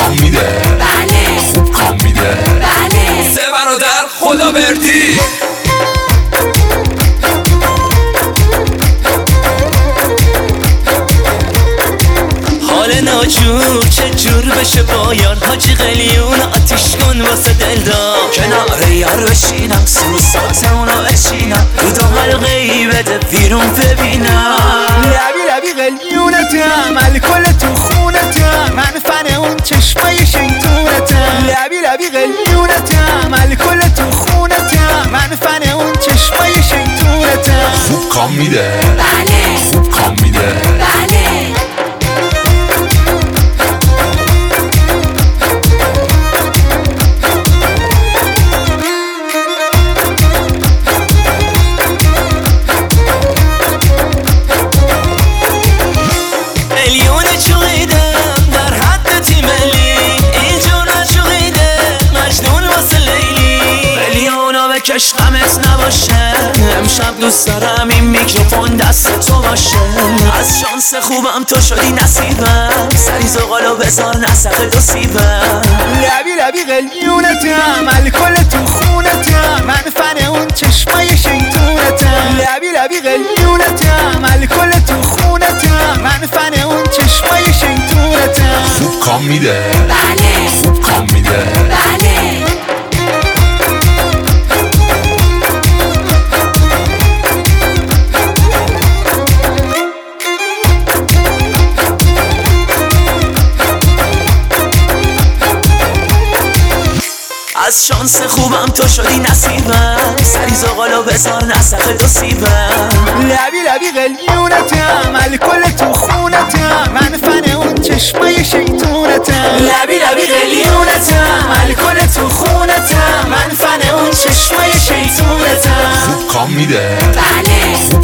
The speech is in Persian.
کام میده، بله خوب کام میده، بله. سه برادر خدا بردی. حال ناجور چجور بشه با یار، حاجی قلیون آتیش کن واسه دلدار. کنار یار بشینم سور ساز اونو بشینم، رو دو حلقه ای بده بیرون ببینم. لبی قلیونتم، الکل تو خونتم، من فن اون چشمای شیطونتم. لبی قلیونتم، الکل تو خونتم، من فن اون چشمای شیطونتم. خوب کام میده، بله خوب کام میده، بله. میلیون چویدم در حد تیملی، اینجور نچویده مجنون واسه لیلی. میلیونا بکش غمت نباشه، امشب دوست دارم این میکروفون دست تو باشه. از شانس خوبم تو شدی نصیبم، سری زغالو بذار نسق دو سیبم. لبی قلیونتم، الکل تو خونتم، من فن اون چشمای شیطونتم. لبی قلیونتم، الکل تو خونتم، من فن اون چشمای شیطونتم. خوب کام میده، بله خوب کام میده، بله. از شانس خوبم تو شدی نصیبم، سری زغالو بذار نسق دو سیبم. لبی قلیونتم، الکل تو خونتم، من فن اون چشمای شیطونتم. لبی قلیونتم، الکل تو خونتم، من فن اون چشمای شیطونتم. خوب کام میده، بله خوب